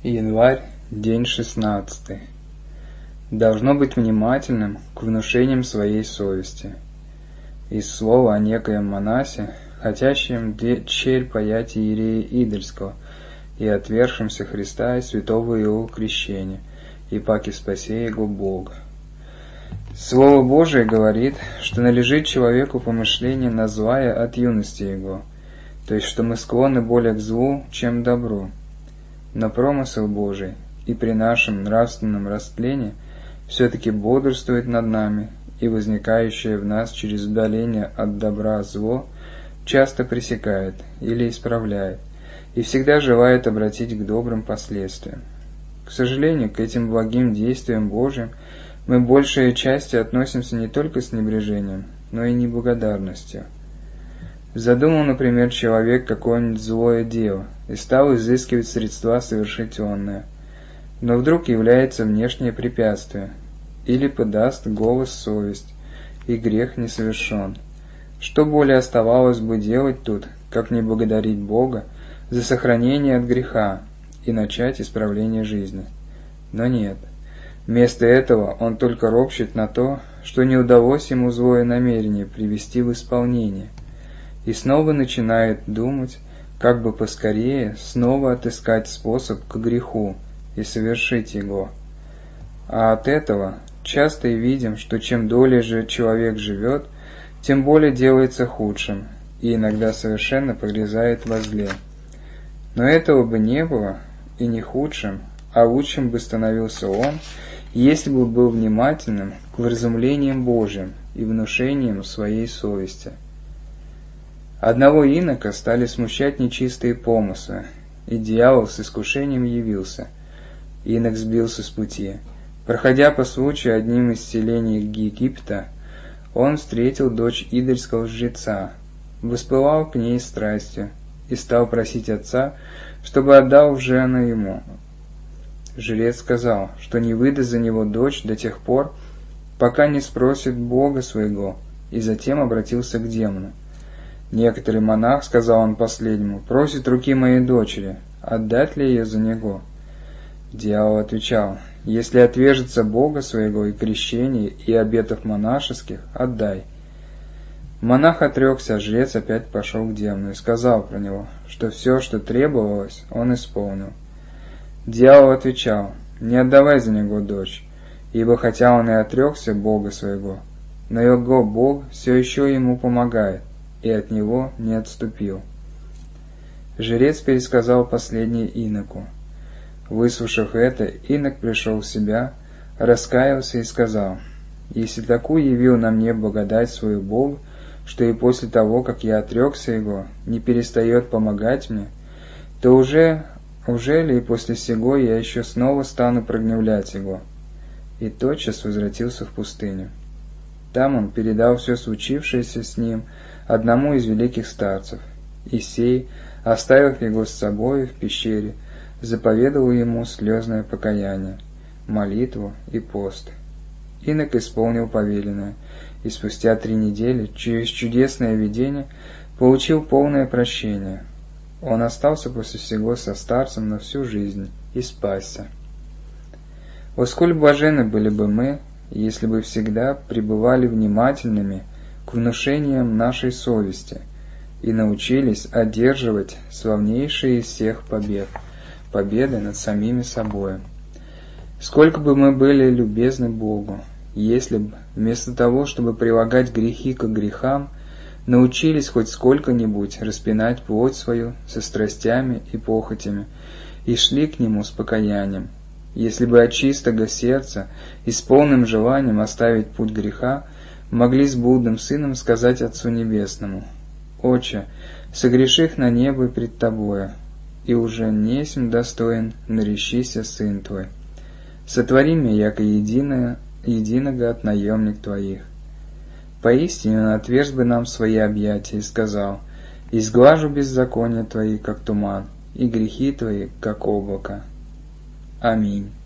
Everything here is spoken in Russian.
Январь, день 16. Должно быть внимательным к внушениям своей совести. Из слова о некоем монасе, хотящем дщерь паять иерея Идольского и отвергшемся Христа и святого его крещения, и паки спасе его Бога. Слово Божие говорит, что належит человеку помышление на злое от юности его, то есть что мы склонны более к злу, чем к добру. Но промысел Божий и при нашем нравственном растлении все-таки бодрствует над нами, и возникающее в нас через удаление от добра зло часто пресекает или исправляет, и всегда желает обратить к добрым последствиям. К сожалению, к этим благим действиям Божьим мы большей части относимся не только с небрежением, но и неблагодарностью. Задумал, например, человек какое-нибудь злое дело и стал изыскивать средства совершить онное, но вдруг является внешнее препятствие, или подаст голос совесть, и грех не совершен. Что более оставалось бы делать тут, как не благодарить Бога за сохранение от греха и начать исправление жизни? Но нет. Вместо этого он только ропщет на то, что не удалось ему злое намерение привести в исполнение, и снова начинает думать, как бы поскорее снова отыскать способ к греху и совершить его. А от этого часто и видим, что чем долее же человек живет, тем более делается худшим, и иногда совершенно погрязает во зле. Но этого бы не было, и не худшим, а лучшим бы становился он, если бы был внимательным к вразумлениям Божьим и внушениям своей совести. Одного инока стали смущать нечистые помыслы, и дьявол с искушением явился. Инок сбился с пути. Проходя по случаю одним из селений Египта, он встретил дочь идольского жреца, воспылал к ней страстью и стал просить отца, чтобы отдал в жены ему. Жрец сказал, что не выдаст за него дочь до тех пор, пока не спросит Бога своего, и затем обратился к демону. «Некоторый монах, — сказал он последнему, — просит руки моей дочери, отдать ли ее за него?» Дьявол отвечал: «Если отвержется Бога своего и крещения, и обетов монашеских, отдай». Монах отрекся, а жрец опять пошел к демону и сказал про него, что все, что требовалось, он исполнил. Дьявол отвечал: «Не отдавай за него дочь, ибо хотя он и отрекся Бога своего, но его Бог все еще ему помогает, и от него не отступил». Жрец пересказал последнее иноку. Выслушав это, инок пришел в себя, раскаялся и сказал: «Если такую явил на мне благодать свою Бог, что и после того, как я отрекся его, не перестает помогать мне, то уже ли и после сего я еще снова стану прогневлять его?» И тотчас возвратился в пустыню. Там он передал все случившееся с ним одному из великих старцев, и сей, оставив его с собой в пещере, заповедовал ему слезное покаяние, молитву и пост. Инок исполнил повеленное, и спустя 3 недели через чудесное видение получил полное прощение. Он остался после всего со старцем на всю жизнь и спасся. О, сколь блаженны были бы мы, если бы всегда пребывали внимательными к внушениям нашей совести и научились одерживать славнейшие из всех победы над самими собой. Сколько бы мы были любезны Богу, если бы вместо того, чтобы прилагать грехи к грехам, научились хоть сколько-нибудь распинать плоть свою со страстями и похотями и шли к Нему с покаянием. Если бы от чистого сердца и с полным желанием оставить путь греха, могли с блудным сыном сказать Отцу Небесному: «Отче, согреших на небо пред Тобою, и уже несмь достоин, наречися Сын Твой. Сотвори меня, яко единого от наемник Твоих». Поистине Он отверз бы нам свои объятия и сказал: «Изглажу беззакония Твои, как туман, и грехи Твои, как облако». Аминь.